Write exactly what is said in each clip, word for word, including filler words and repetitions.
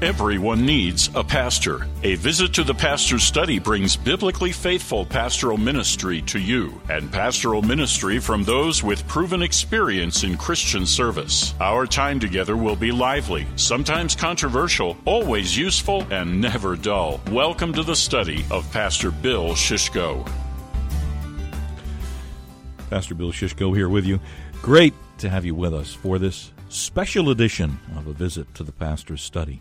Everyone needs a pastor. A visit to the pastor's study brings biblically faithful pastoral ministry to you, and pastoral ministry from those with proven experience in Christian service. Our time together will be lively, sometimes controversial, always useful, and never dull. Welcome to the study of Pastor Bill Shishko. Pastor Bill Shishko here with you. Great to have you with us for this special edition of a visit to the pastor's study.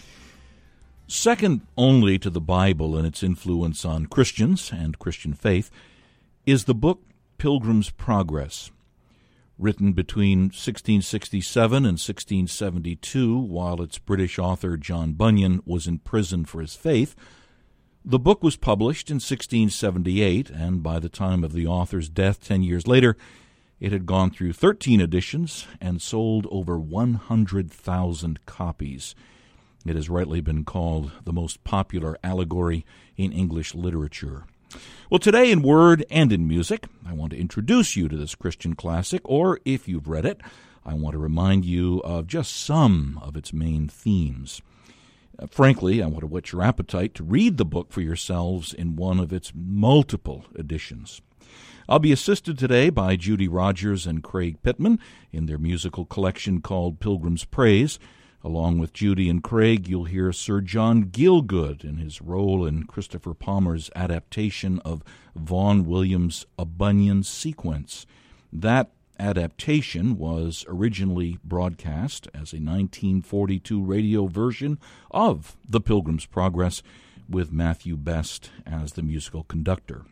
Second only to the Bible in its influence on Christians and Christian faith is the book Pilgrim's Progress. Written between sixteen sixty-seven and sixteen seventy-two, while its British author John Bunyan was in prison for his faith, the book was published in sixteen seventy-eight, and by the time of the author's death ten years later, it had gone through thirteen editions and sold over one hundred thousand copies. It has rightly been called the most popular allegory in English literature. Well, today in word and in music, I want to introduce you to this Christian classic, or if you've read it, I want to remind you of just some of its main themes. Uh, frankly, I want to whet your appetite to read the book for yourselves in one of its multiple editions. I'll be assisted today by Judy Rogers and Craig Pittman in their musical collection called Pilgrim's Praise. Along with Judy and Craig, you'll hear Sir John Gielgud in his role in Christopher Palmer's adaptation of Vaughan Williams' A Bunyan Sequence. That adaptation was originally broadcast as a nineteen forty-two radio version of The Pilgrim's Progress, with Matthew Best as the musical conductor.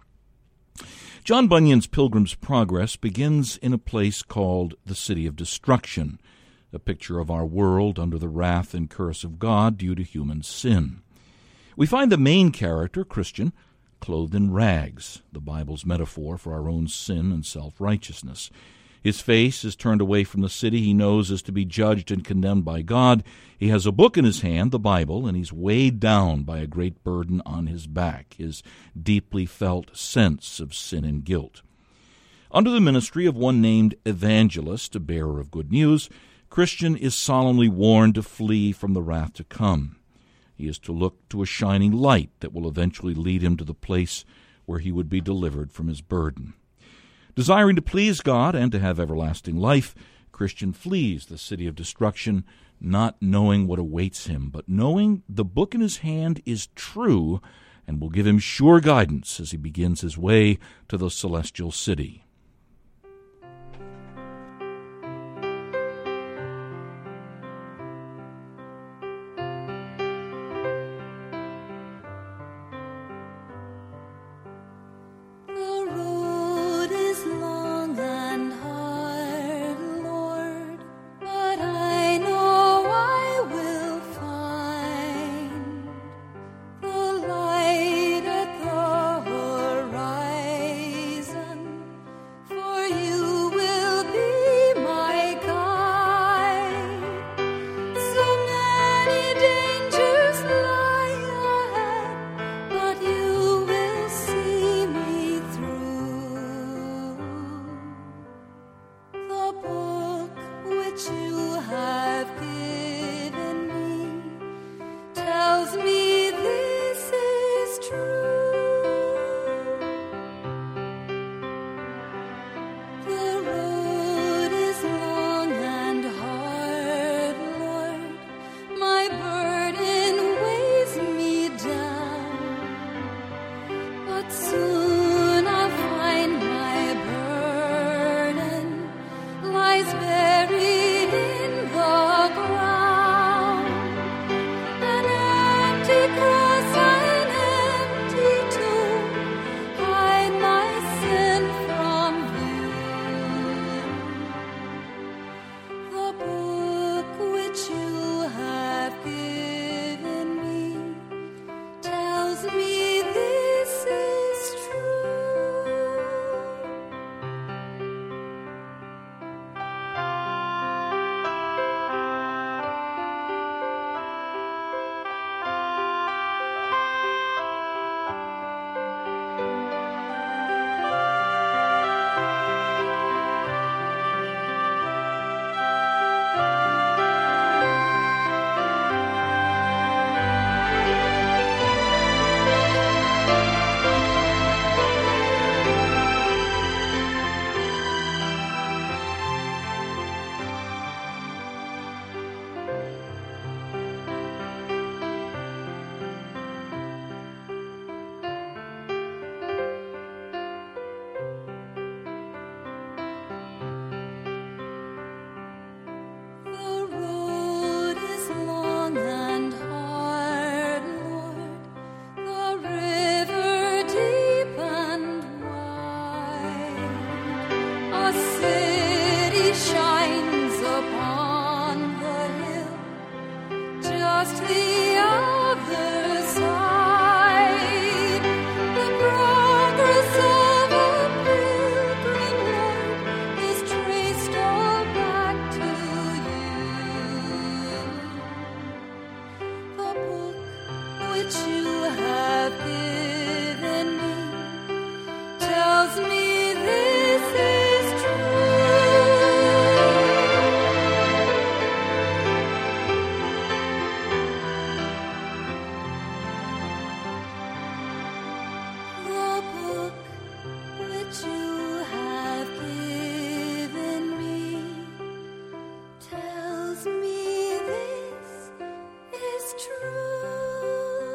John Bunyan's Pilgrim's Progress begins in a place called the City of Destruction, a picture of our world under the wrath and curse of God due to human sin. We find the main character, Christian, clothed in rags, the Bible's metaphor for our own sin and self-righteousness. His face is turned away from the city he knows is to be judged and condemned by God. He has a book in his hand, the Bible, and he's weighed down by a great burden on his back, his deeply felt sense of sin and guilt. Under the ministry of one named Evangelist, a bearer of good news, Christian is solemnly warned to flee from the wrath to come. He is to look to a shining light that will eventually lead him to the place where he would be delivered from his burden. Desiring to please God and to have everlasting life, Christian flees the city of destruction, not knowing what awaits him, but knowing the book in his hand is true and will give him sure guidance as he begins his way to the celestial city. just the other side. The progress of a pilgrim road is traced all back to you. The book which you have given me tells me this is The book which you have given me tells me this is true.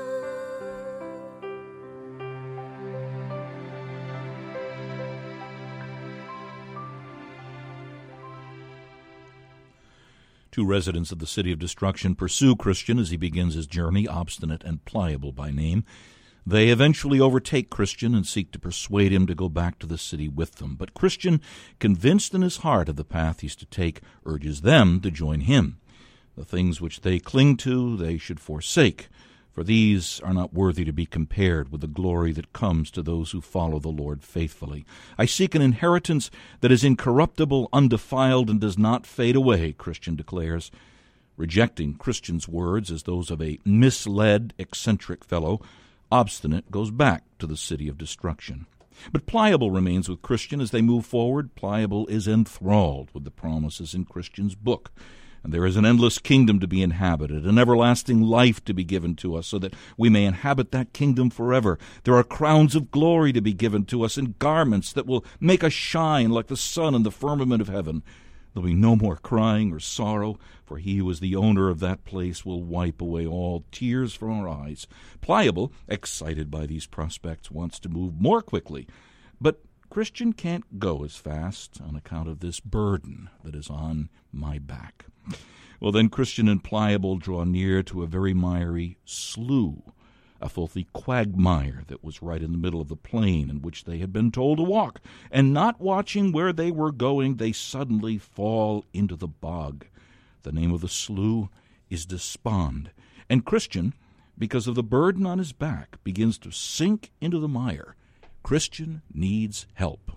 Two residents of the city of destruction pursue Christian as he begins his journey, obstinate and pliable by name. They eventually overtake Christian and seek to persuade him to go back to the city with them. But Christian, convinced in his heart of the path he's to take, urges them to join him. The things which they cling to they should forsake, for these are not worthy to be compared with the glory that comes to those who follow the Lord faithfully. I seek an inheritance that is incorruptible, undefiled, and does not fade away, Christian declares. Rejecting Christian's words as those of a misled, eccentric fellow, Obstinate goes back to the city of destruction. But Pliable remains with Christian as they move forward. Pliable is enthralled with the promises in Christian's book. And there is an endless kingdom to be inhabited, an everlasting life to be given to us so that we may inhabit that kingdom forever. There are crowns of glory to be given to us and garments that will make us shine like the sun in the firmament of heaven. There'll be no more crying or sorrow, for he who is the owner of that place will wipe away all tears from our eyes. Pliable, excited by these prospects, wants to move more quickly, but Christian can't go as fast on account of this burden that is on my back. Well, then Christian and Pliable draw near to a very miry slough, a filthy quagmire that was right in the middle of the plain in which they had been told to walk, and not watching where they were going, they suddenly fall into the bog. The name of the slough is Despond, and Christian, because of the burden on his back, begins to sink into the mire. Christian needs help.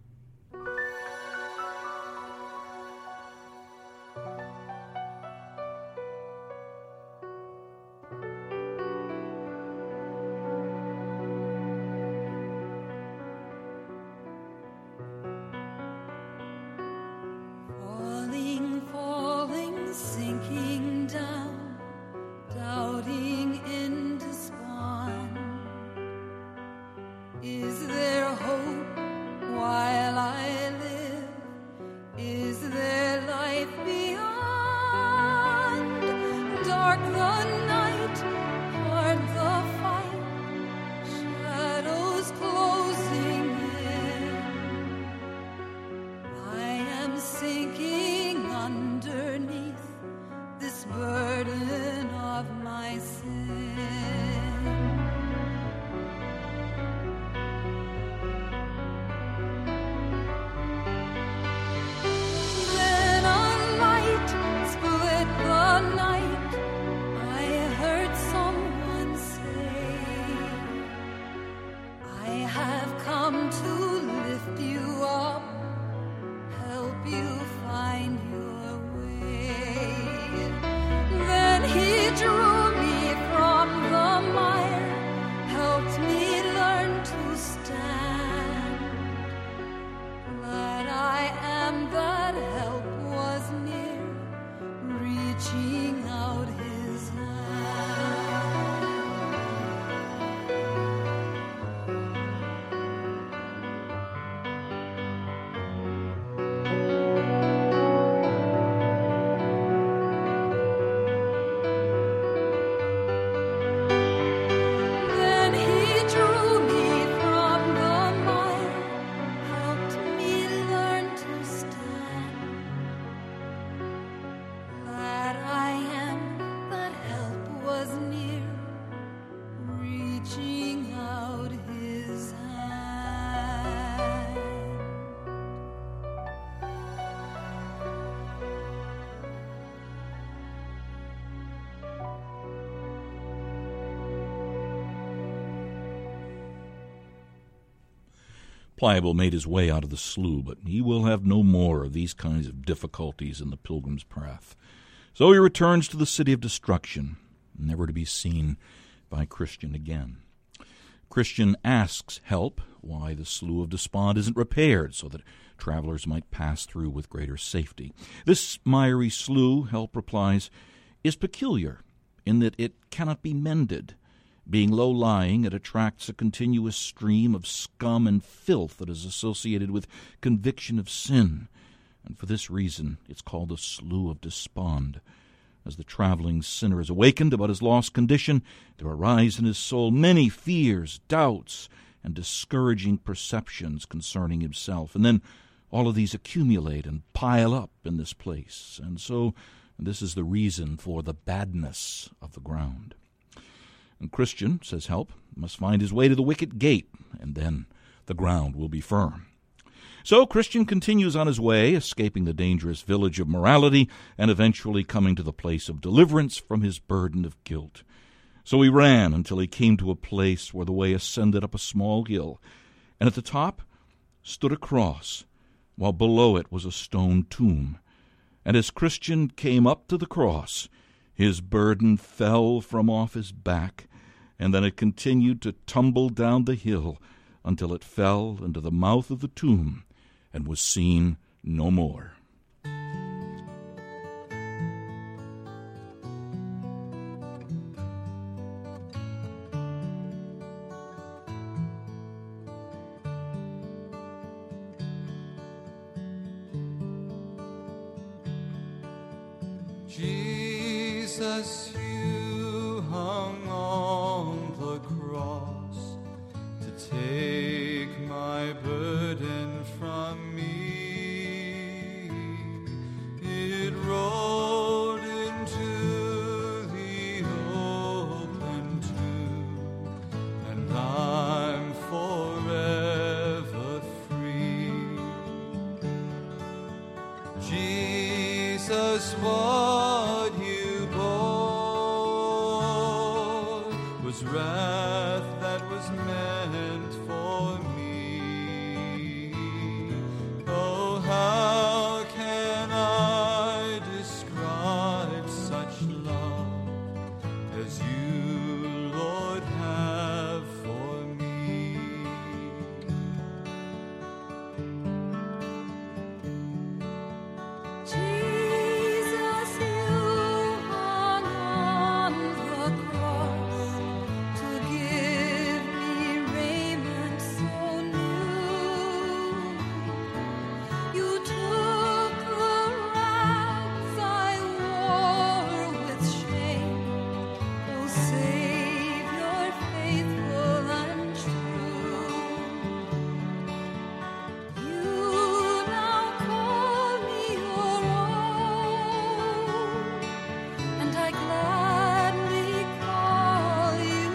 Falling, falling, sinking down, doubting in despond. Is there hope while I live? Is there life beyond? Dark the night, hard the fight, shadows closing in. I am sinking underneath this burden of my sin. Then a light split the night. I heard someone say, I have come to lift you up, help you find your way. Then he drew me from the mire, helped me learn to stand. Glad I am that help was near, reaching out his hand. Then he drew me from the mire, helped me learn to stand. Glad I Pliable made his way out of the slough, but he will have no more of these kinds of difficulties in the pilgrim's path. So he returns to the city of destruction, never to be seen by Christian again. Christian asks help why the Slough of Despond isn't repaired so that travelers might pass through with greater safety. This miry slough, Help replies, is peculiar in that it cannot be mended. Being low-lying, it attracts a continuous stream of scum and filth that is associated with conviction of sin, and for this reason it's called the Slough of Despond. As the traveling sinner is awakened about his lost condition, there arise in his soul many fears, doubts, and discouraging perceptions concerning himself. And then all of these accumulate and pile up in this place. And so this is the reason for the badness of the ground. And Christian, says Help, must find his way to the wicket gate, and then the ground will be firm. So Christian continues on his way, escaping the dangerous village of morality and eventually coming to the place of deliverance from his burden of guilt. So he ran until he came to a place where the way ascended up a small hill, and at the top stood a cross, while below it was a stone tomb. And as Christian came up to the cross, his burden fell from off his back, and then it continued to tumble down the hill until it fell into the mouth of the tomb and was seen no more. Jesus, you hung on the cross to take my burden from me. It rolled into the open tomb, and I'm forever free. Jesus, what you bore was wrath that was meant for me. Oh, how can I describe such love as you, Lord, have for me? Jesus, you hung on the cross to give me raiment so new. You took the rags I wore with shame, O Savior, faithful and true. You now call me your own, and I gladly call you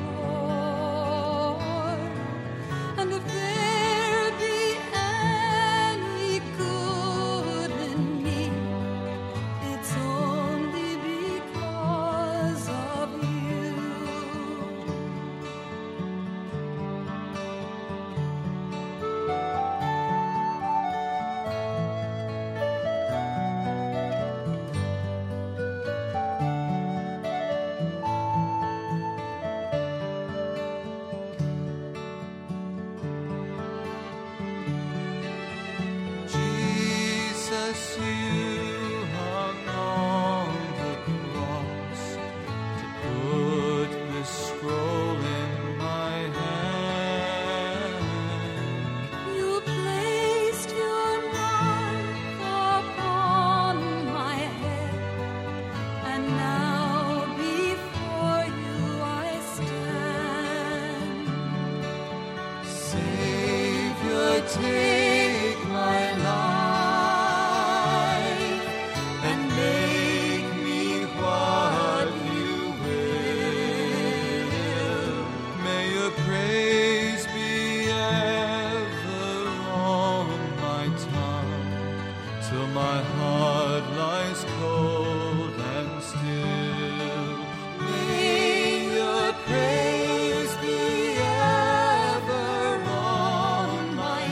Lord. And if there be any good in me, it's only because of you. Jesus, you hung on the cross to put this scroll in my hand. You placed your mark upon my head, and now before you I stand. Savior, take my life and make me what you will. May your praise be ever on my tongue, till my heart lies cold and still. May your praise be ever on my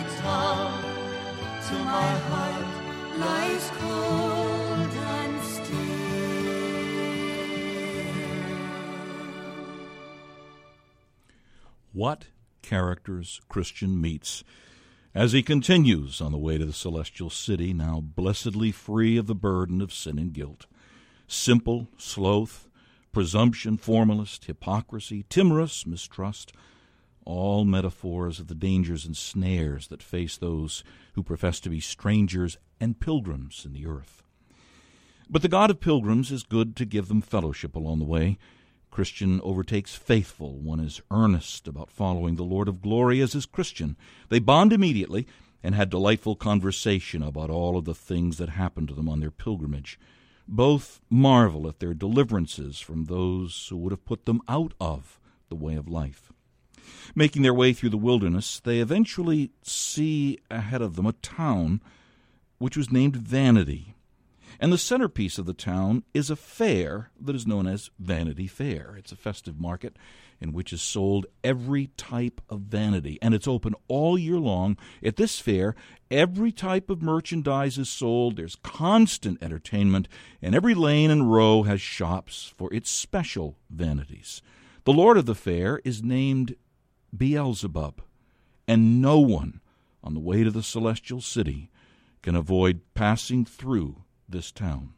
what characters Christian meets as he continues on the way to the celestial city, now blessedly free of the burden of sin and guilt. Simple, sloth, presumption, formalist, hypocrisy, timorous, mistrust, all metaphors of the dangers and snares that face those who profess to be strangers and pilgrims in the earth. But the God of pilgrims is good to give them fellowship along the way. Christian overtakes faithful. One is earnest about following the Lord of glory as is Christian. They bond immediately and had delightful conversation about all of the things that happened to them on their pilgrimage. Both marvel at their deliverances from those who would have put them out of the way of life. Making their way through the wilderness, they eventually see ahead of them a town which was named Vanity. And the centerpiece of the town is a fair that is known as Vanity Fair. It's a festive market in which is sold every type of vanity, and it's open all year long. At this fair, every type of merchandise is sold. There's constant entertainment, and every lane and row has shops for its special vanities. The Lord of the fair is named Beelzebub, and no one on the way to the celestial city can avoid passing through this town.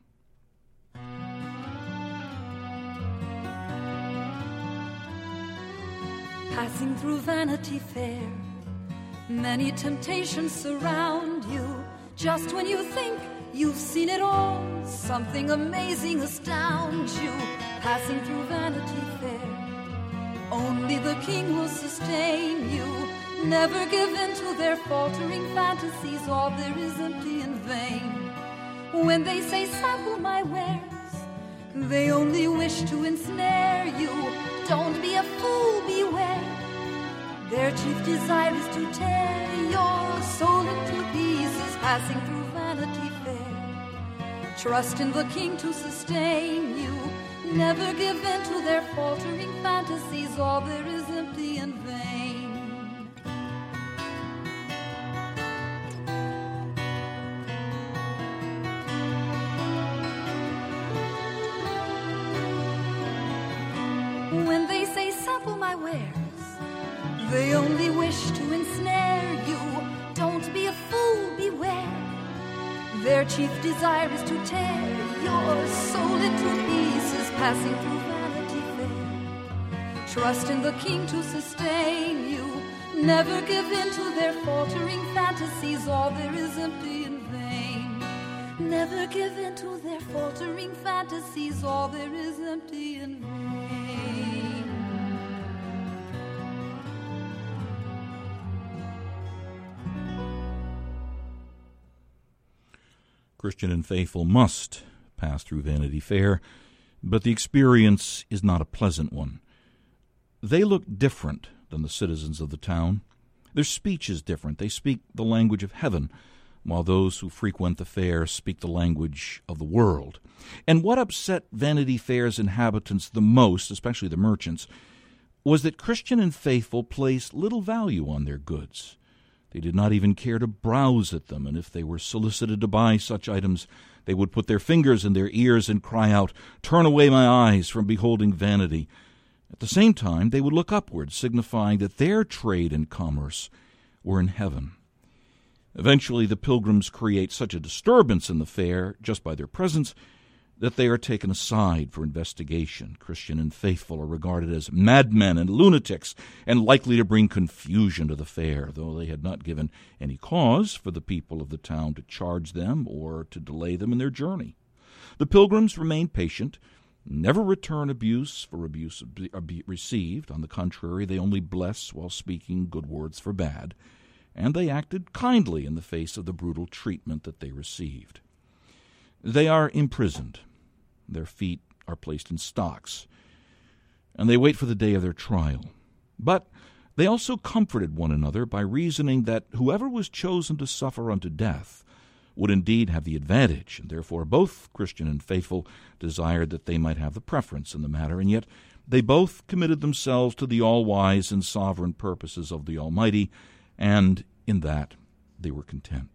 Passing through Vanity Fair, many temptations surround you. Just when you think you've seen it all, something amazing astounds you. Passing through Vanity Fair, only the King will sustain you. Never give in to their faltering fantasies, all there is empty and vain. When they say sample my wares, they only wish to ensnare you. Don't be a fool, beware. Their chief desire is to tear your soul into pieces. Passing through Vanity Fair, trust in the King to sustain you. Never give in to their faltering fantasies, all there is empty and vain. When they say sample my wares, they only wish to ensnare you. Don't be a fool, beware. Their chief desire is to tear your soul into pieces. Passing through Vanity Fair, trust in the King to sustain you. Never give in to their faltering fantasies, all there is empty and vain. Never give in to their faltering fantasies, all there is empty and vain. Christian and faithful must pass through Vanity Fair, but the experience is not a pleasant one. They look different than the citizens of the town. Their speech is different. They speak the language of heaven, while those who frequent the fair speak the language of the world. And what upset Vanity Fair's inhabitants the most, especially the merchants, was that Christian and faithful placed little value on their goods. They did not even care to browse at them, and if they were solicited to buy such items, they would put their fingers in their ears and cry out, "Turn away my eyes from beholding vanity." At the same time, they would look upward, signifying that their trade and commerce were in heaven. Eventually, the pilgrims create such a disturbance in the fair, just by their presence, that they are taken aside for investigation. Christian and faithful are regarded as madmen and lunatics, and likely to bring confusion to the fair, though they had not given any cause for the people of the town to charge them or to delay them in their journey. The pilgrims remain patient, never return abuse for abuse received. On the contrary, they only bless while speaking good words for bad, and they acted kindly in the face of the brutal treatment that they received. They are imprisoned. Their feet are placed in stocks, and they wait for the day of their trial. But they also comforted one another by reasoning that whoever was chosen to suffer unto death would indeed have the advantage, and therefore both Christian and faithful desired that they might have the preference in the matter, and yet they both committed themselves to the all-wise and sovereign purposes of the Almighty, and in that they were content.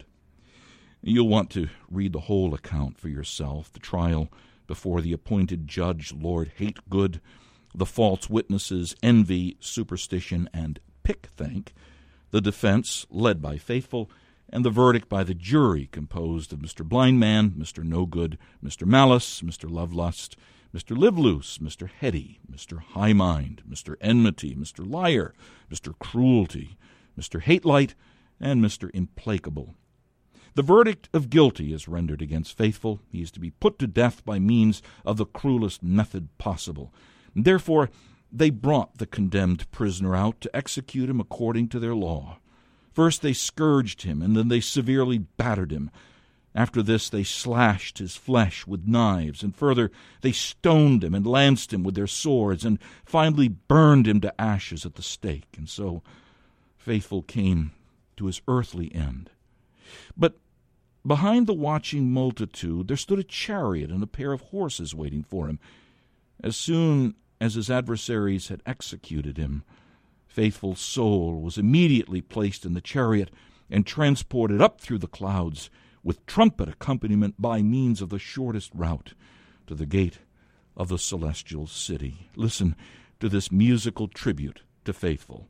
You'll want to read the whole account for yourself. The trial before the appointed judge, Lord Hategood, the false witnesses, envy, superstition, and pick-think, the defense, led by Faithful, and the verdict by the jury, composed of Mister Blindman, Mister No-Good, Mister Malice, Mister Lovelust, Mister Live-Loose, Mister Heady, Mister High-Mind, Mister Enmity, Mister Liar, Mister Cruelty, Mister Hate-Light, and Mister Implacable. The verdict of guilty is rendered against Faithful. He is to be put to death by means of the cruelest method possible. And therefore, they brought the condemned prisoner out to execute him according to their law. First they scourged him, and then they severely battered him. After this they slashed his flesh with knives, and further they stoned him and lanced him with their swords, and finally burned him to ashes at the stake. And so Faithful came to his earthly end. But behind the watching multitude there stood a chariot and a pair of horses waiting for him. As soon as his adversaries had executed him, Faithful's soul was immediately placed in the chariot and transported up through the clouds with trumpet accompaniment by means of the shortest route to the gate of the celestial city. Listen to this musical tribute to Faithful.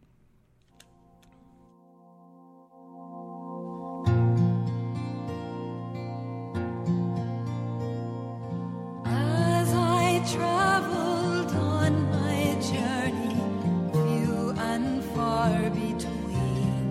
As I traveled on my journey, few and far between,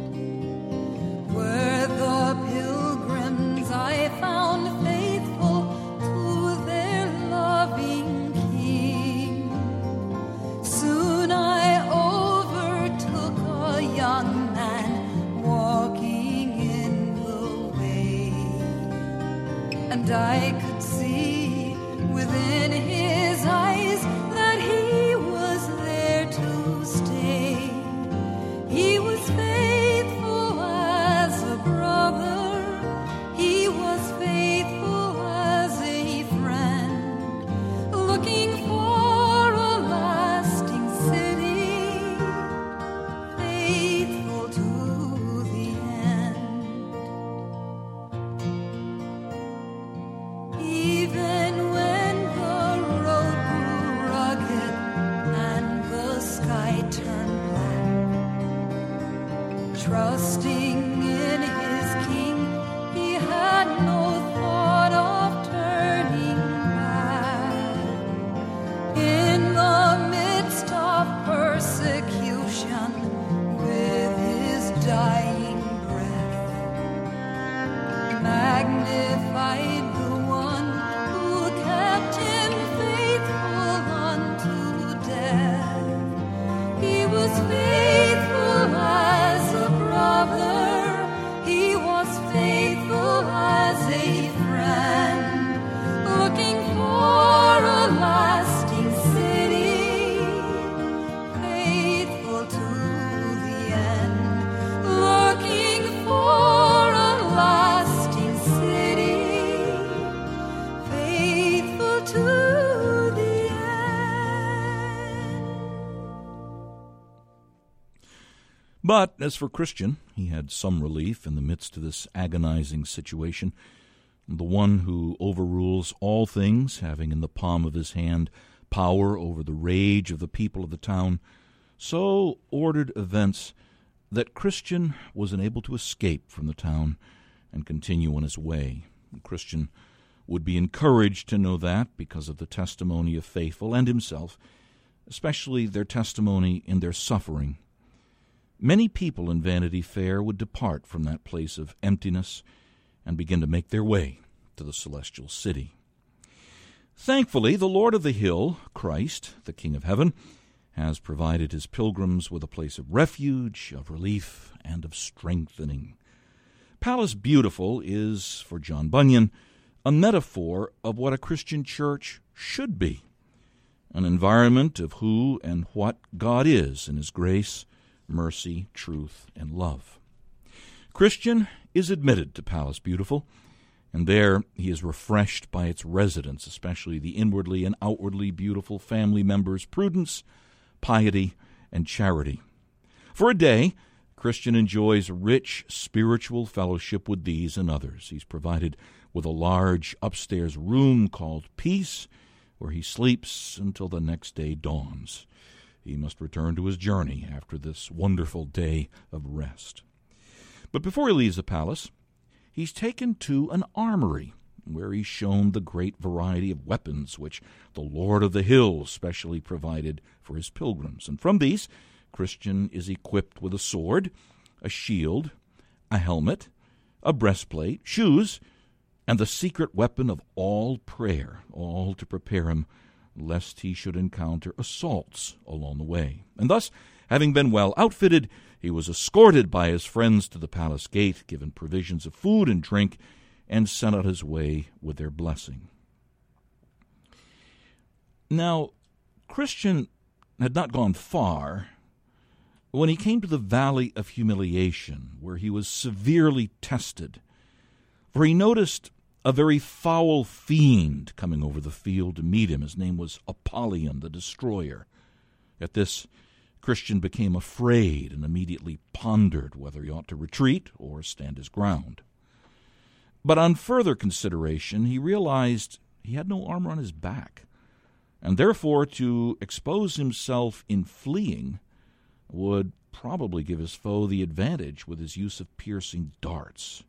were the pilgrims I found faithful to their loving King. Soon I overtook a young man walking in the way, and I could see within his eyes that he was there to stay. He was faithful as a brother, he was faithful as a friend, looking for a lasting city, faithful to the end. Even when the road grew rugged and the sky turned black, trusting in his King, he had no thought of turning back. In the midst of persecution, with his dying breath, magnified the one who kept him faithful unto death. He was faithful as a brother, he was faithful as a friend, looking for a lasting city, faithful to the end, looking for a lasting city, faithful to the end. But as for Christian, he had some relief in the midst of this agonizing situation. The one who overrules all things, having in the palm of his hand power over the rage of the people of the town, so ordered events that Christian was unable to escape from the town and continue on his way. Christian would be encouraged to know that because of the testimony of Faithful and himself, especially their testimony in their suffering. Many people in Vanity Fair would depart from that place of emptiness and begin to make their way to the celestial city. Thankfully, the Lord of the Hill, Christ, the King of Heaven, has provided his pilgrims with a place of refuge, of relief, and of strengthening. Palace Beautiful is, for John Bunyan, a metaphor of what a Christian church should be, an environment of who and what God is in his grace, mercy, truth, and love. Christian is admitted to Palace Beautiful, and there he is refreshed by its residents, especially the inwardly and outwardly beautiful family members' prudence, piety, and charity. For a day, Christian enjoys rich spiritual fellowship with these and others. He's provided with a large upstairs room called Peace, where he sleeps until the next day dawns. He must return to his journey after this wonderful day of rest. But before he leaves the palace, he's taken to an armory, where he's shown the great variety of weapons which the Lord of the Hills specially provided for his pilgrims. And from these, Christian is equipped with a sword, a shield, a helmet, a breastplate, shoes, and the secret weapon of all prayer, all to prepare him lest he should encounter assaults along the way. And thus, having been well outfitted, he was escorted by his friends to the palace gate, given provisions of food and drink, and sent on his way with their blessing. Now, Christian had not gone far when he came to the Valley of Humiliation, where he was severely tested, for he noticed a very foul fiend coming over the field to meet him. His name was Apollyon the Destroyer. At this, Christian became afraid and immediately pondered whether he ought to retreat or stand his ground. But on further consideration, he realized he had no armor on his back, and therefore to expose himself in fleeing would probably give his foe the advantage with his use of piercing darts.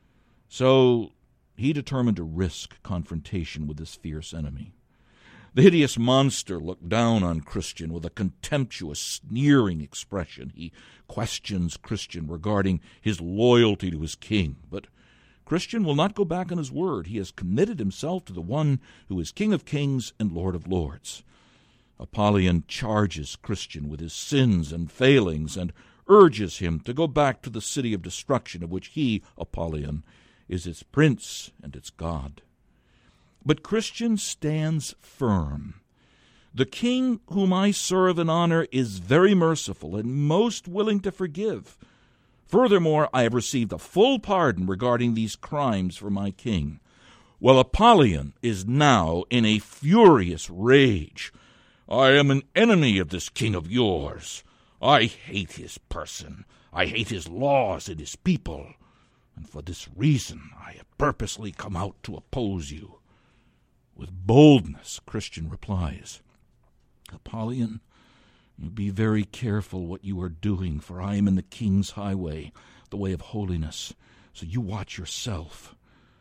So he determined to risk confrontation with this fierce enemy. The hideous monster looked down on Christian with a contemptuous, sneering expression. He questions Christian regarding his loyalty to his king, but Christian will not go back on his word. He has committed himself to the one who is King of kings and Lord of lords. Apollyon charges Christian with his sins and failings and urges him to go back to the city of destruction of which he, Apollyon, is its prince and its god. But Christian stands firm. The king whom I serve and honor is very merciful and most willing to forgive. Furthermore, I have received a full pardon regarding these crimes for my king. Well, Apollyon is now in a furious rage. I am an enemy of this king of yours. I hate his person. I hate his laws and his people. And for this reason I have purposely come out to oppose you. With boldness, Christian replies, Apollyon, you be very careful what you are doing, for I am in the king's highway, the way of holiness, so you watch yourself.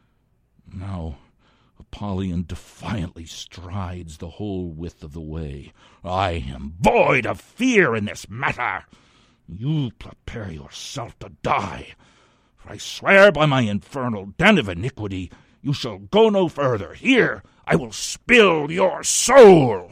Now Apollyon defiantly strides the whole width of the way. I am void of fear in this matter. You prepare yourself to die. For I swear by my infernal den of iniquity, you shall go no further. Here I will spill your soul.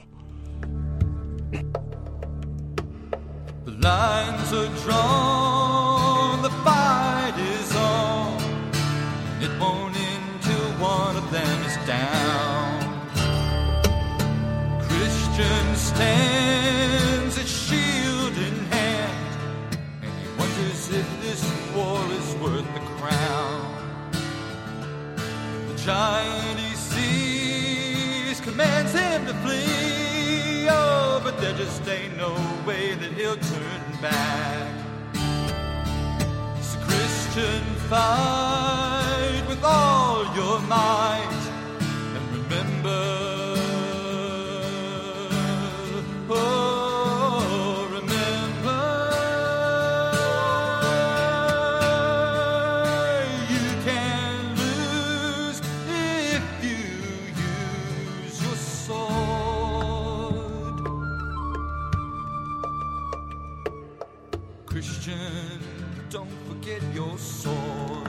The lines are drawn, the fight is on. It won't end till one of them is down. Christian stands, his shield in hand, and he wonders if this war is worth the crown. The giant he sees commands him to flee, oh, but there just ain't no way that he'll turn back. So Christian, fight with all your might, and remember, oh, remember, you can lose if you use your sword. Christian, don't forget your sword.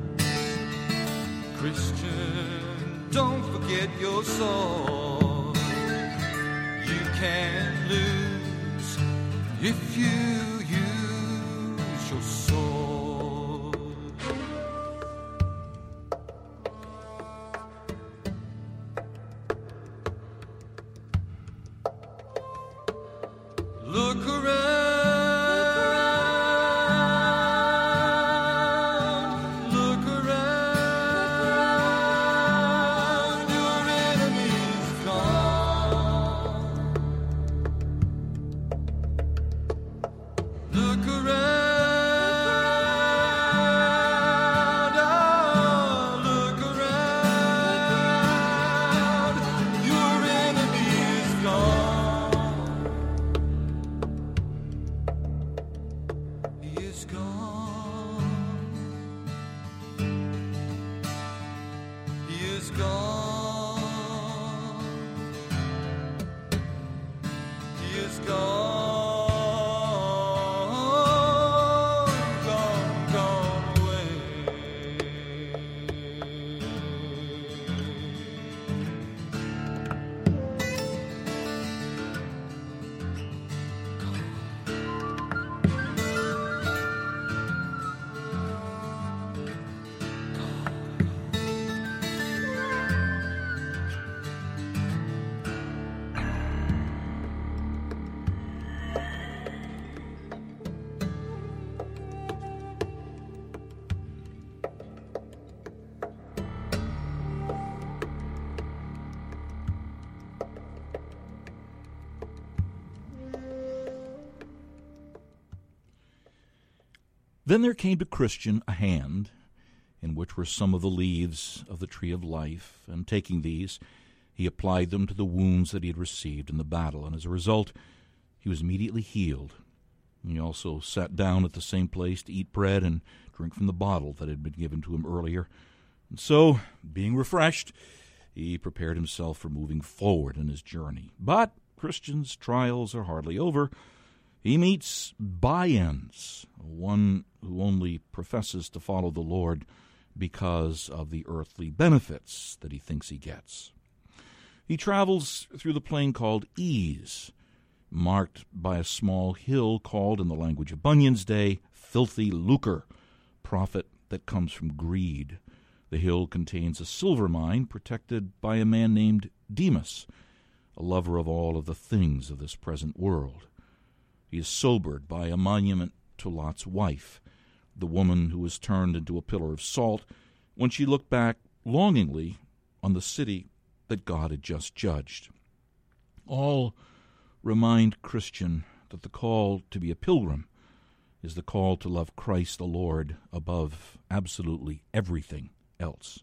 Christian, don't forget your sword. You can lose if you use your sword. Look around. Your enemy Then there came to Christian a hand, in which were some of the leaves of the tree of life, and taking these, he applied them to the wounds that he had received in the battle, and as a result, he was immediately healed. He also sat down at the same place to eat bread and drink from the bottle that had been given to him earlier. And so, being refreshed, he prepared himself for moving forward in his journey. But Christian's trials are hardly over. He meets By-ends, one who only professes to follow the Lord because of the earthly benefits that he thinks he gets. He travels through the plain called Ease, marked by a small hill called, in the language of Bunyan's day, filthy lucre, profit that comes from greed. The hill contains a silver mine protected by a man named Demas, a lover of all of the things of this present world. He is sobered by a monument to Lot's wife, the woman who was turned into a pillar of salt when she looked back longingly on the city that God had just judged. All remind Christian that the call to be a pilgrim is the call to love Christ the Lord above absolutely everything else.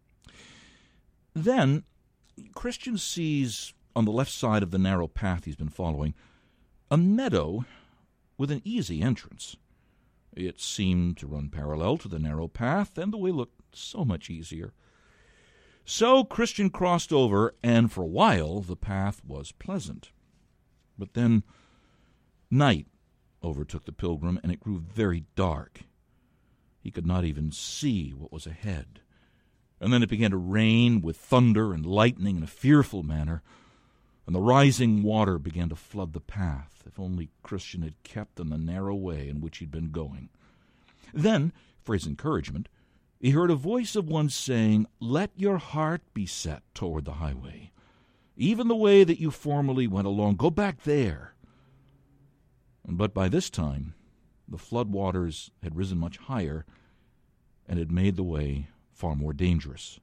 Then Christian sees on the left side of the narrow path he's been following a meadow with an easy entrance. It seemed to run parallel to the narrow path, and the way looked so much easier. So Christian crossed over, and for a while the path was pleasant. But then night overtook the pilgrim, and it grew very dark. He could not even see what was ahead. And then it began to rain with thunder and lightning in a fearful manner, and the rising water began to flood the path. If only Christian had kept on the narrow way in which he'd been going. Then, for his encouragement, he heard a voice of one saying, "Let your heart be set toward the highway. Even the way that you formerly went along, go back there." But by this time, the flood waters had risen much higher and had made the way far more dangerous.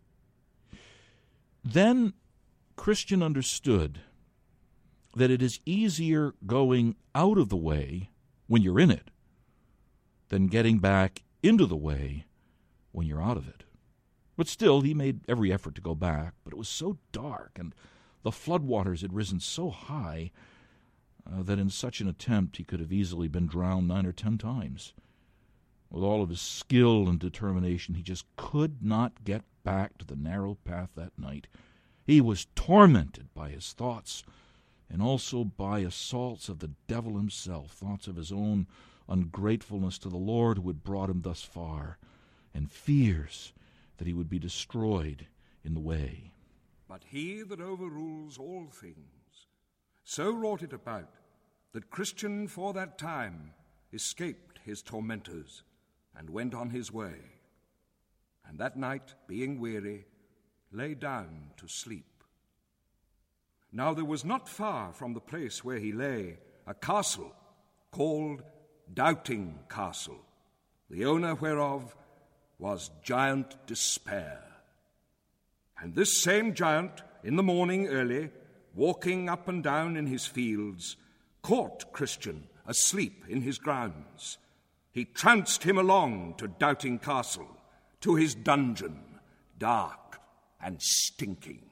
Then Christian understood that it is easier going out of the way when you're in it than getting back into the way when you're out of it. But still, he made every effort to go back, but it was so dark, and the floodwaters had risen so high uh, that in such an attempt he could have easily been drowned nine or ten times. With all of his skill and determination, he just could not get back to the narrow path that night. He was tormented by his thoughts, and also by assaults of the devil himself, thoughts of his own ungratefulness to the Lord who had brought him thus far, and fears that he would be destroyed in the way. But he that overrules all things so wrought it about that Christian for that time escaped his tormentors and went on his way, and that night, being weary, lay down to sleep. Now there was not far from the place where he lay a castle called Doubting Castle, the owner whereof was Giant Despair. And this same giant, in the morning early, walking up and down in his fields, caught Christian asleep in his grounds. He trounced him along to Doubting Castle, to his dungeon, dark and stinking.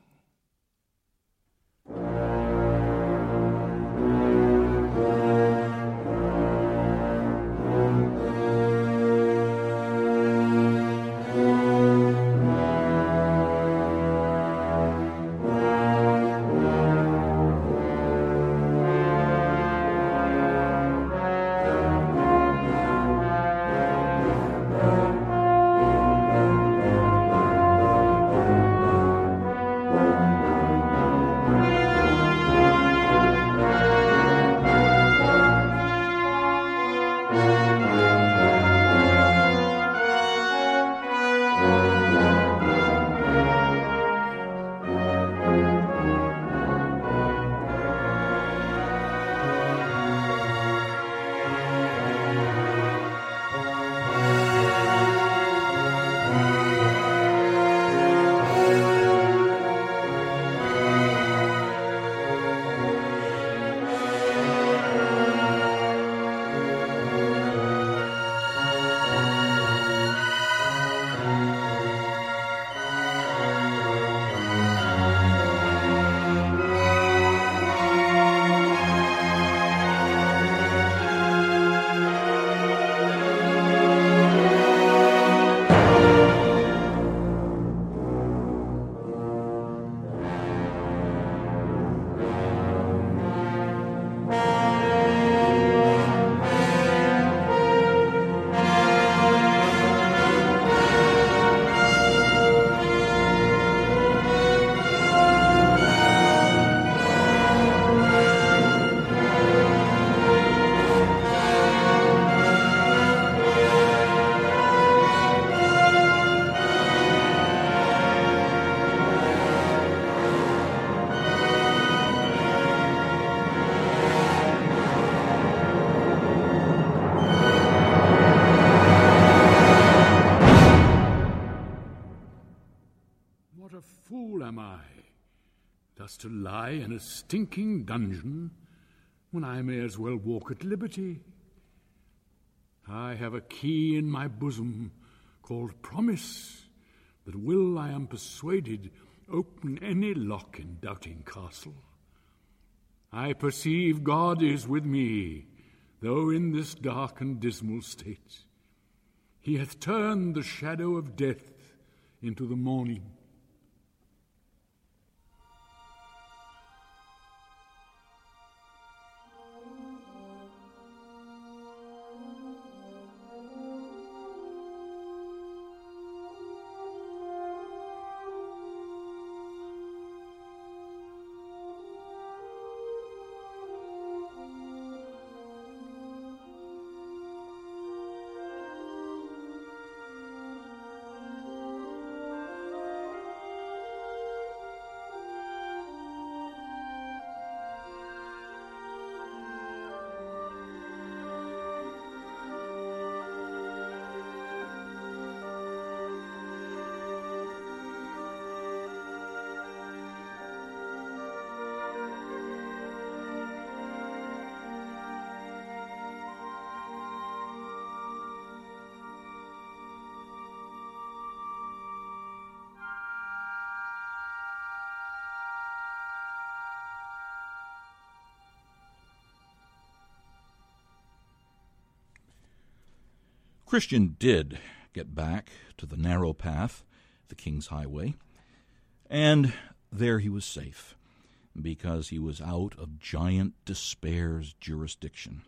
to lie in a stinking dungeon when I may as well walk at liberty. I have a key in my bosom called promise that will, I am persuaded, open any lock in Doubting Castle. I perceive God is with me, though in this dark and dismal state. He hath turned the shadow of death into the morning. Christian did get back to the narrow path, the King's Highway, and there he was safe, because he was out of Giant Despair's jurisdiction.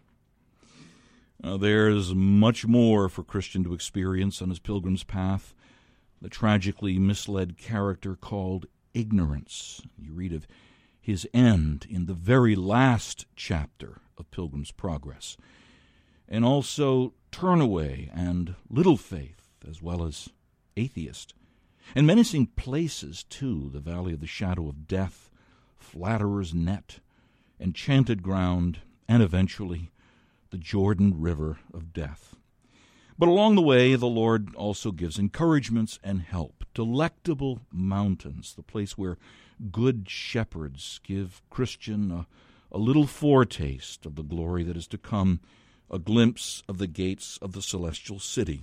Now, there's much more for Christian to experience on his pilgrim's path. The tragically misled character called ignorance. You read of his end in the very last chapter of Pilgrim's Progress. And also Turnaway and Little Faith, as well as Atheist. And menacing places, too, the Valley of the Shadow of Death, Flatterer's Net, Enchanted Ground, and eventually the Jordan River of Death. But along the way, the Lord also gives encouragements and help. Delectable Mountains, the place where good shepherds give Christian a, a little foretaste of the glory that is to come, a glimpse of the gates of the celestial city.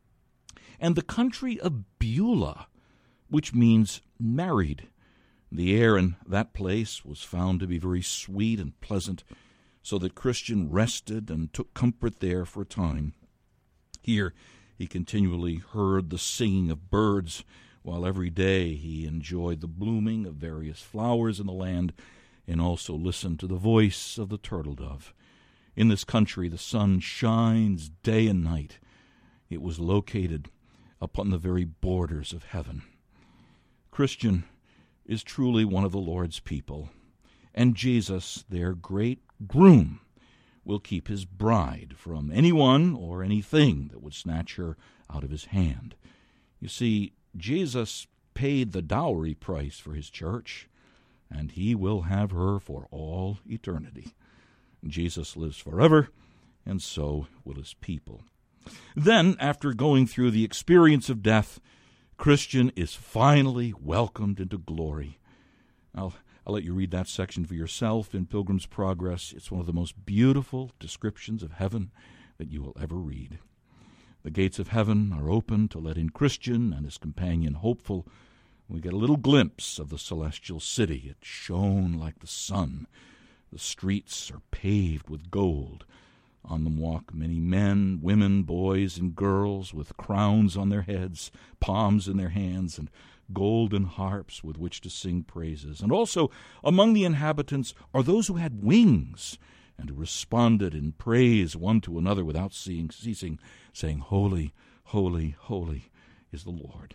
And the country of Beulah, which means married. The air in that place was found to be very sweet and pleasant, so that Christian rested and took comfort there for a time. Here he continually heard the singing of birds, while every day he enjoyed the blooming of various flowers in the land, and also listened to the voice of the turtle dove. In this country the sun shines day and night. It was located upon the very borders of heaven. Christian is truly one of the Lord's people, and Jesus, their great groom, will keep his bride from anyone or anything that would snatch her out of his hand. You see, Jesus paid the dowry price for his church, and he will have her for all eternity. Jesus lives forever, and so will his people. Then, after going through the experience of death, Christian is finally welcomed into glory. I'll, I'll let you read that section for yourself in Pilgrim's Progress. It's one of the most beautiful descriptions of heaven that you will ever read. The gates of heaven are open to let in Christian and his companion Hopeful. We get a little glimpse of the celestial city. It shone like the sun. The streets are paved with gold. On them walk many men, women, boys, and girls with crowns on their heads, palms in their hands, and golden harps with which to sing praises. And also among the inhabitants are those who had wings and who responded in praise one to another without seeing, ceasing, saying, "Holy, holy, holy is the Lord."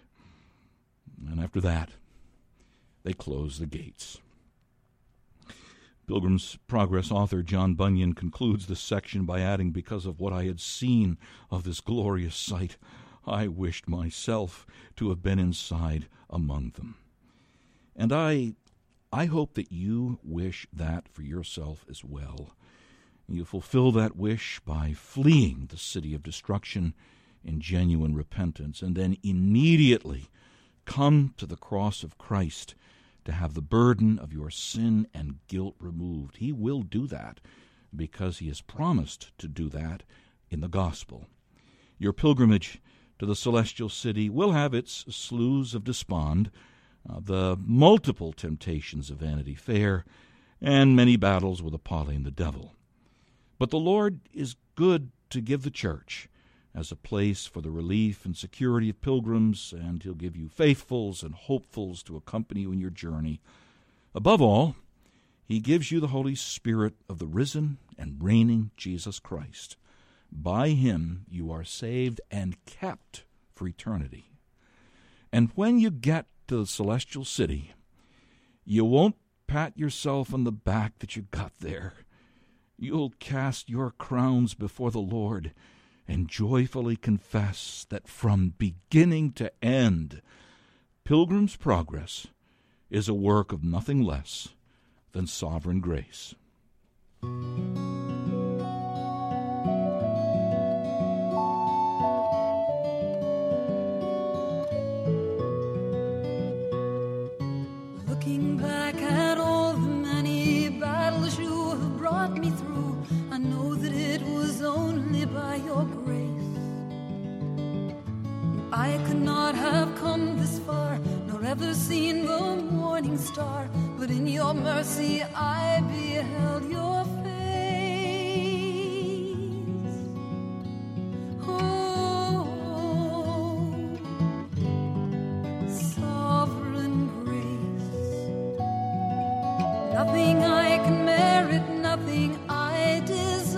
And after that, they close the gates. Pilgrim's Progress author John Bunyan concludes this section by adding, "Because of what I had seen of this glorious sight, I wished myself to have been inside among them." And I, I hope that you wish that for yourself as well. You fulfill that wish by fleeing the city of destruction in genuine repentance, and then immediately come to the cross of Christ to have the burden of your sin and guilt removed. He will do that because he has promised to do that in the gospel. Your pilgrimage to the celestial city will have its sloughs of despond, uh, the multiple temptations of Vanity Fair, and many battles with Apollyon the devil. But the Lord is good to give the church as a place for the relief and security of pilgrims, and he'll give you faithfuls and hopefuls to accompany you in your journey. Above all, he gives you the Holy Spirit of the risen and reigning Jesus Christ. By him you are saved and kept for eternity. And when you get to the celestial city, you won't pat yourself on the back that you got there. You'll cast your crowns before the Lord and joyfully confess that from beginning to end, Pilgrim's Progress is a work of nothing less than sovereign grace. Looking back at all the many battles you have brought me through, I know that it was only by your grace. I could not have come this far, nor ever seen the morning star, but in your mercy I beheld your face. Oh, sovereign grace, nothing I can merit, nothing I deserve.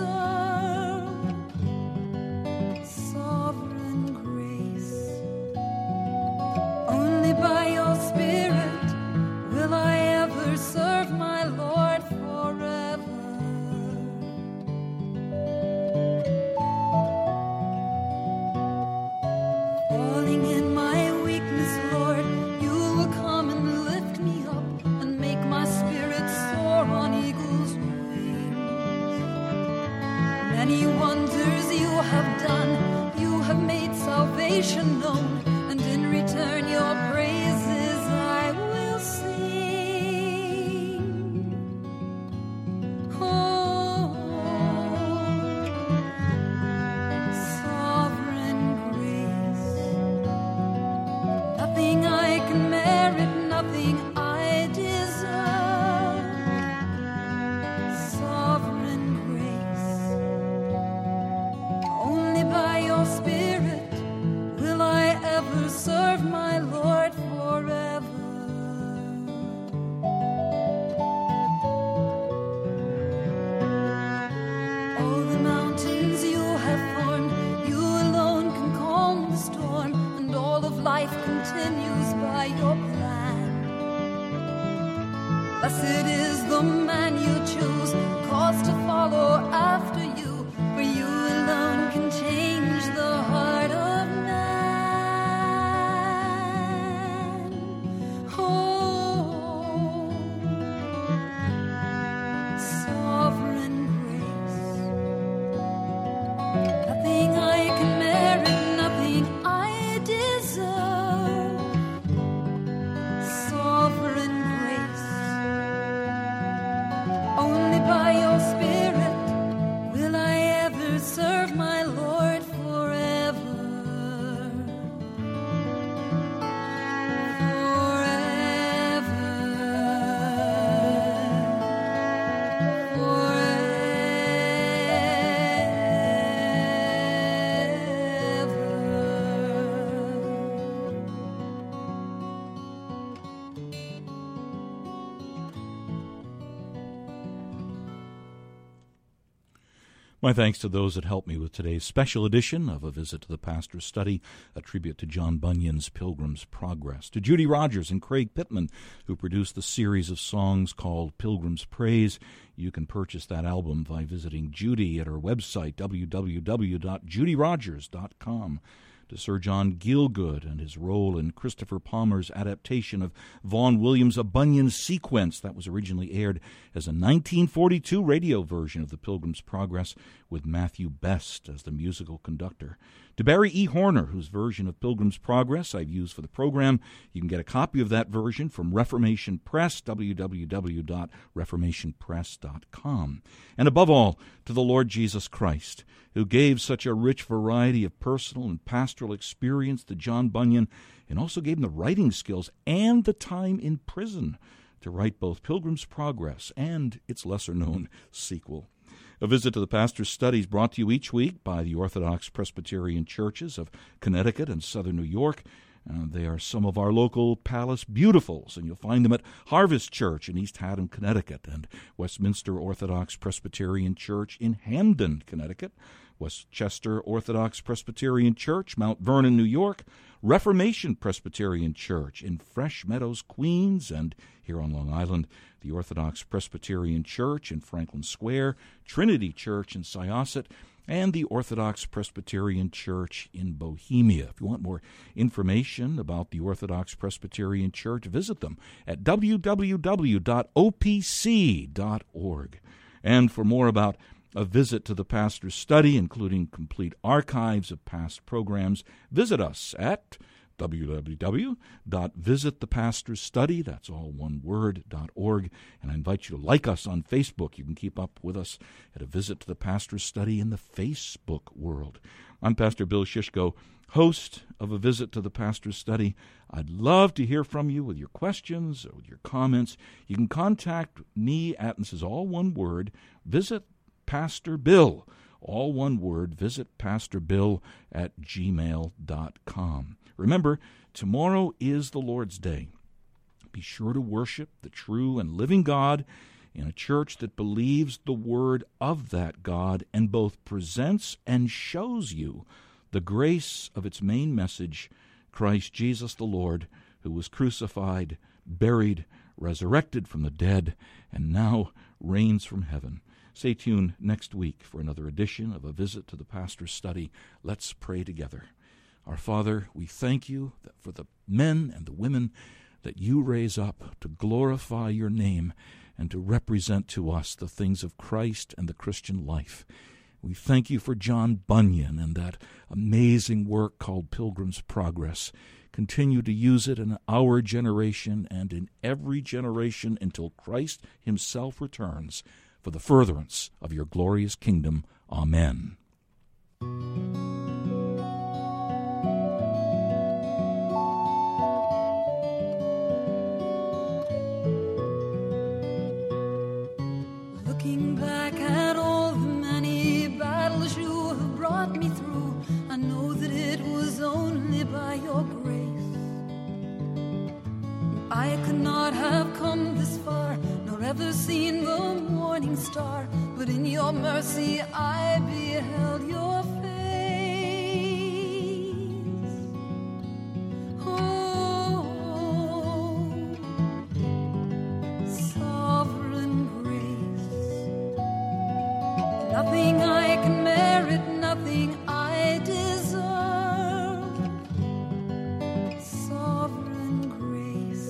Sovereign grace, only by your Spirit will I ever serve my Lord forever. Falling in my weakness, Lord, you will come and lift me up and make my spirit soar on eagle's wings. Many wonders you have done, you have made salvation known, and in return your praises I will sing. Oh, sovereign grace, nothing I can merit, nothing I deserve. Sovereign grace, only by your Spirit will I ever serve my Lord forever. All the mountains you have formed, you alone can calm the storm, and all of life continues by your plan. Blessed is the man you choose, cause to follow after you, for you alone can change the heart of man. Oh, sovereign grace, nothing I can merit, nothing I deserve. Sovereign grace, only by your Spirit will I ever serve my Lord forever. My thanks to those that helped me with today's special edition of A Visit to the Pastor's Study, a tribute to John Bunyan's Pilgrim's Progress. To Judy Rogers and Craig Pittman, who produced the series of songs called Pilgrim's Praise. You can purchase that album by visiting Judy at her website, w w w dot judy rogers dot com. To Sir John Gielgud and his role in Christopher Palmer's adaptation of Vaughan Williams' A Bunyan Sequence that was originally aired as a nineteen forty-two radio version of The Pilgrim's Progress with Matthew Best as the musical conductor. To Barry E. Horner, whose version of Pilgrim's Progress I've used for the program. You can get a copy of that version from Reformation Press, w w w dot reformation press dot com. And above all, to the Lord Jesus Christ, who gave such a rich variety of personal and pastoral experience to John Bunyan, and also gave him the writing skills and the time in prison to write both Pilgrim's Progress and its lesser-known sequel. A visit to the Pastor's Study is brought to you each week by the Orthodox Presbyterian Churches of Connecticut and Southern New York. Uh, they are some of our local Palace Beautifuls, and you'll find them at Harvest Church in East Haddam, Connecticut, and Westminster Orthodox Presbyterian Church in Hamden, Connecticut, Westchester Orthodox Presbyterian Church, Mount Vernon, New York, Reformation Presbyterian Church in Fresh Meadows, Queens, and here on Long Island, the Orthodox Presbyterian Church in Franklin Square, Trinity Church in Syosset, and the Orthodox Presbyterian Church in Bohemia. If you want more information about the Orthodox Presbyterian Church, visit them at w w w dot o p c dot org. And for more about a visit to the Pastor's Study, including complete archives of past programs, visit us at w w w dot visit the pastors study, that's all one word, .org, and I invite you to like us on Facebook. You can keep up with us at A Visit to the Pastor's Study in the Facebook world. I'm Pastor Bill Shishko, host of A Visit to the Pastor's Study. I'd love to hear from you with your questions or with your comments. You can contact me at, and this is all one word, Visit Pastor Bill, all one word, visit Pastor Bill at gmail dot com. Remember, tomorrow is the Lord's Day. Be sure to worship the true and living God in a church that believes the word of that God and both presents and shows you the grace of its main message, Christ Jesus the Lord, who was crucified, buried, resurrected from the dead, and now reigns from heaven. Stay tuned next week for another edition of A Visit to the Pastor's Study. Let's pray together. Our Father, we thank you that for the men and the women that you raise up to glorify your name and to represent to us the things of Christ and the Christian life. We thank you for John Bunyan and that amazing work called Pilgrim's Progress. Continue to use it in our generation and in every generation until Christ himself returns for the furtherance of your glorious kingdom. Amen. Looking back at all the many battles you have brought me through, I know that it was only by your grace. I could not have come this far, nor ever seen the morning star, but in your mercy I beheld your face. Oh, sovereign grace, nothing I can merit, nothing I deserve. Sovereign grace,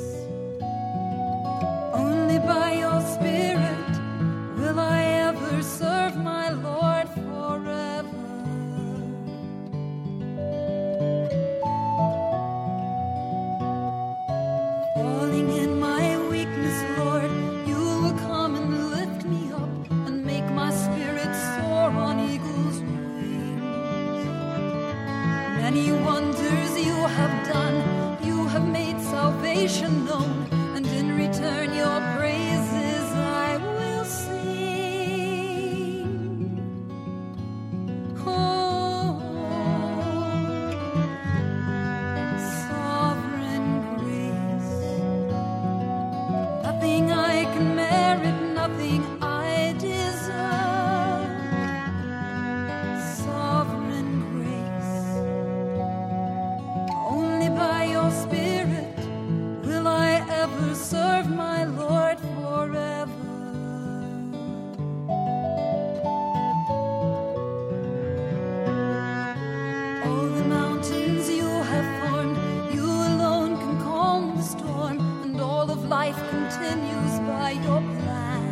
only by your Spirit will I ever serve my Lord forever. Falling in my weakness, Lord, you will come and lift me up and make my spirit soar on eagle's wings. Many wonders you have done, you have made salvation known, and in return your praises I will sing. Oh, sovereign grace, nothing I can merit, nothing I deserve. Sovereign grace, only by your Spirit will I ever serve my Lord forever. All the mountains you have formed, you alone can calm the storm, and all of life continues by your plan.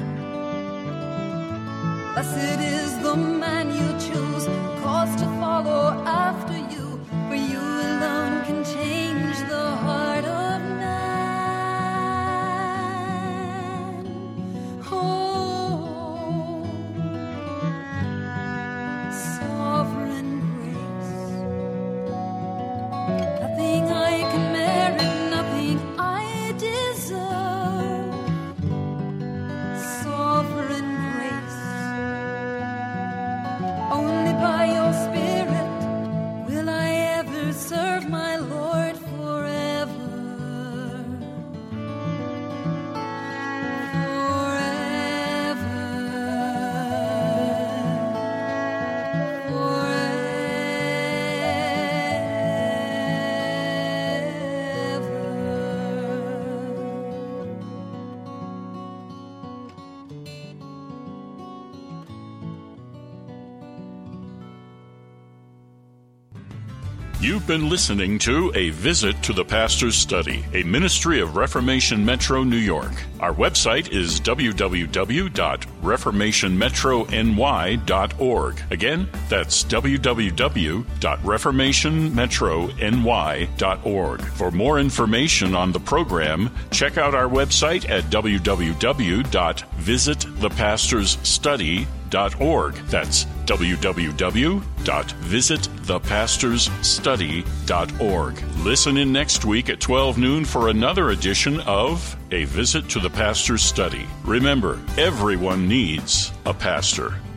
Blessed is the man you choose, cause to follow after you. You've been listening to A Visit to the Pastor's Study, a ministry of Reformation Metro New York. Our website is w w w dot reformation metro n y dot org. Again, that's w w w dot reformation metro n y dot org. For more information on the program, check out our website at w w w dot visit the pastors study dot org. That's w w w dot visit the pastors study dot org. Listen in next week at twelve noon for another edition of A Visit to the Pastor's Study. Remember, everyone needs a pastor.